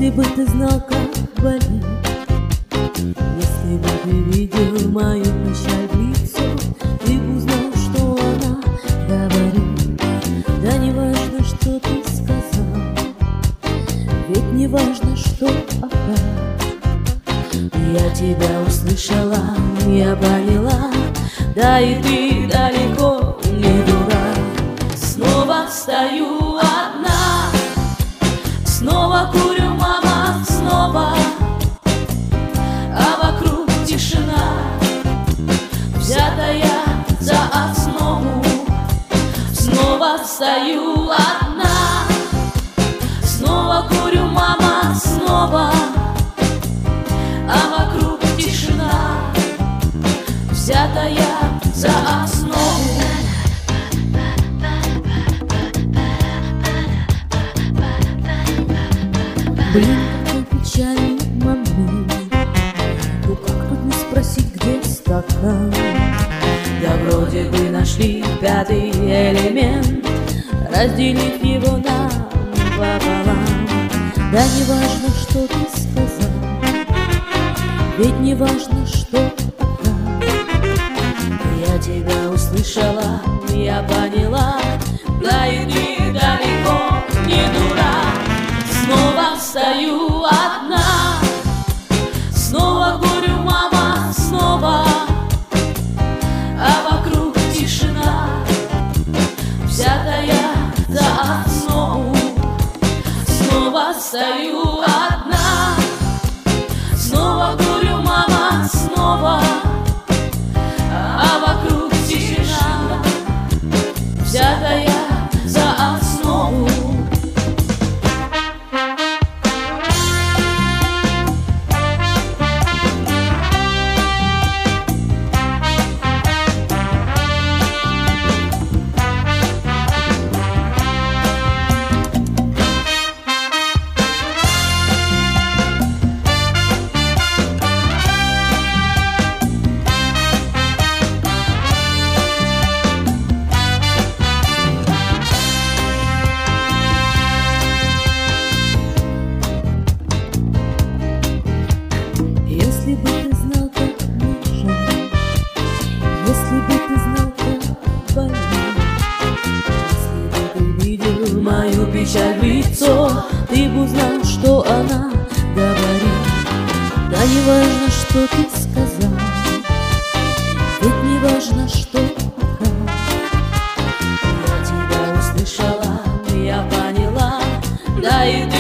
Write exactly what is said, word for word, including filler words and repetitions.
Если бы ты знал, как болит, если бы ты видел мою печаль в лицо, ты бы узнал, что она говорит. Да не важно, что ты сказал, ведь не важно, что опять. Я тебя услышала, я поняла, да и ты далеко не дурак. Снова встаю одна, снова курю, мама, снова, а вокруг тишина, взятая за основу. Снова встаю одна, снова курю, мама, снова, а вокруг тишина, взятая за основу. Блин, какой печальный момент. Ну как тут не спросить, где стакан? Да вроде бы нашли пятый элемент, разделив его нам пополам. Да не важно, что ты сказал, ведь не важно, что пока. Я тебя услышала, я поняла, да и ты далеко не дурак. Снова встаю одна, снова курю, мама, снова, а вокруг тишина, взятая за основу. Снова встаю одна, снова курю, мама, снова, а вокруг тишина, взятая за основу. Если бы ты знал, как мне жаль, если бы ты знал, как болит, если бы ты видел мою печаль в лицо, ты бы узнал, что она говорит. Да не важно, что ты сказал, ведь не важно, что пока. Я тебя услышала, я поняла, да и ты